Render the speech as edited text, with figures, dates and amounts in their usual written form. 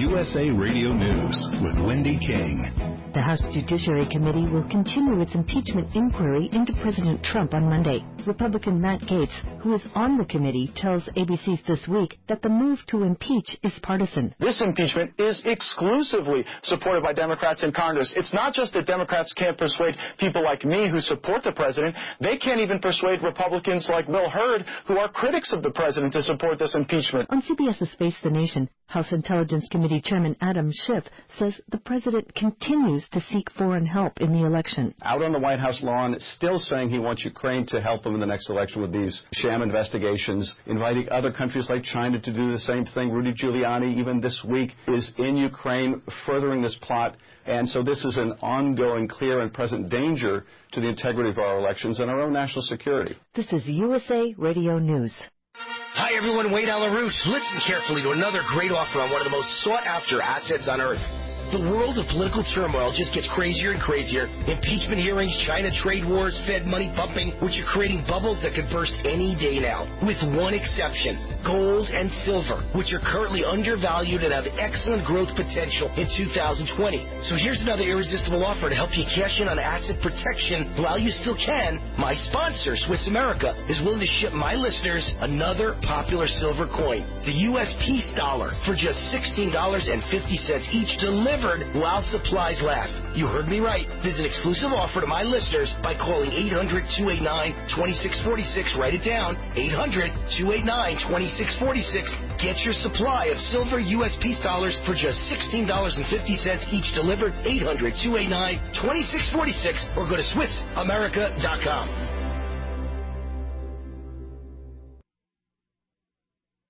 USA Radio News with Wendy King. The House Judiciary Committee will continue its impeachment inquiry into President Trump on Monday. Republican Matt Gaetz, who is on the committee, tells ABC This Week that the move to impeach is partisan. This impeachment is exclusively supported by Democrats in Congress. It's not just that Democrats can't persuade people like me who support the president. They can't even persuade Republicans like Will Hurd, who are critics of the president, to support this impeachment. On CBS's Face the Nation, House Intelligence Committee Chairman Adam Schiff says the president continues to seek foreign help in the election. Out on the White House lawn, still saying he wants Ukraine to help him in the next election with these sham investigations, inviting other countries like China to do the same thing. Rudy Giuliani, even this week, is in Ukraine furthering this plot. And so this is an ongoing, clear, and present danger to the integrity of our elections and our own national security. This is USA Radio News. Hi, everyone. Wade Alaroos. Listen carefully to another great offer on one of the most sought-after assets on Earth. The world of political turmoil just gets crazier and crazier. Impeachment hearings, China trade wars, Fed money pumping, which are creating bubbles that could burst any day now. With one exception, gold and silver, which are currently undervalued and have excellent growth potential in 2020. So here's another irresistible offer to help you cash in on asset protection while you still can. My sponsor, Swiss America, is willing to ship my listeners another popular silver coin, the U.S. Peace Dollar, for just $16.50 each, delivered while supplies last. You heard me right. There's an exclusive offer to my listeners by calling 800-289-2646. Write it down. 800-289-2646. Get your supply of silver U.S. Peace Dollars for just $16.50 each, delivered. 800-289-2646, or go to SwissAmerica.com.